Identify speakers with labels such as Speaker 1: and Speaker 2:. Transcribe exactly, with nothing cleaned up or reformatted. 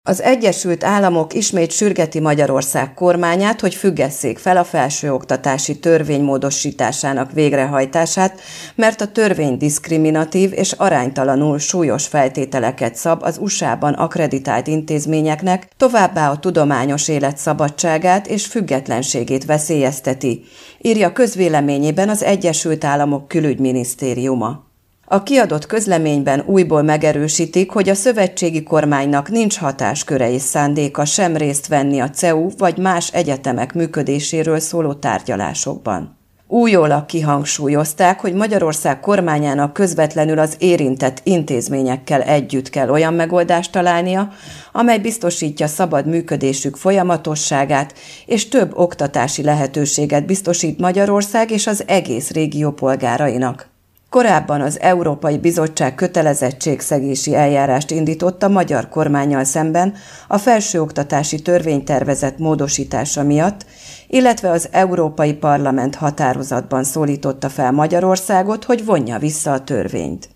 Speaker 1: Az Egyesült Államok ismét sürgeti Magyarország kormányát, hogy függesszék fel a felsőoktatási törvény módosításának végrehajtását, mert a törvény diszkriminatív és aránytalanul súlyos feltételeket szab az u es á-ban akkreditált intézményeknek, továbbá a tudományos élet szabadságát és függetlenségét veszélyezteti, írja közvéleményében az Egyesült Államok külügyminisztériuma. A kiadott közleményben újból megerősítik, hogy a szövetségi kormánynak nincs hatásköre és szándéka sem részt venni a cé e u vagy más egyetemek működéséről szóló tárgyalásokban. Újólag kihangsúlyozták, hogy Magyarország kormányának közvetlenül az érintett intézményekkel együtt kell olyan megoldást találnia, amely biztosítja szabad működésük folyamatosságát és több oktatási lehetőséget biztosít Magyarország és az egész régió polgárainak. Korábban az Európai Bizottság kötelezettségszegési eljárást indított a magyar kormánnyal szemben a felsőoktatási törvénytervezet módosítása miatt, illetve az Európai Parlament határozatban szólította fel Magyarországot, hogy vonja vissza a törvényt.